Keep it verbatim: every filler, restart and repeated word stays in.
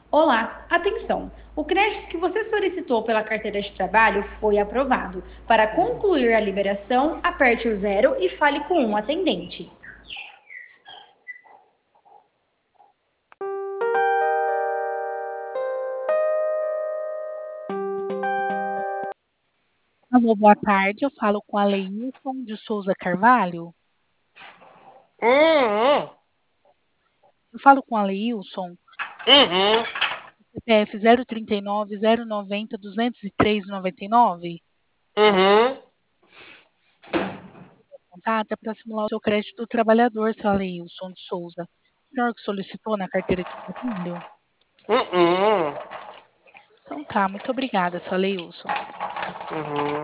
Olá, atenção! O crédito que você solicitou pela carteira de trabalho foi aprovado. Para concluir a liberação, aperte o zero e fale com um atendente. Alô, boa tarde. Eu falo com a Leilson de Souza Carvalho. Uhum. Eu falo com a Leilson, Uhum. C P F zero trinta e nove, zero noventa, duzentos e três, noventa e nove. Uhum. Contato é para simular o seu crédito do trabalhador, seu Leilson de Souza. O senhor que solicitou na carteira de trabalho? Uhum. Então tá, muito obrigada, seu Leilson. Uhum.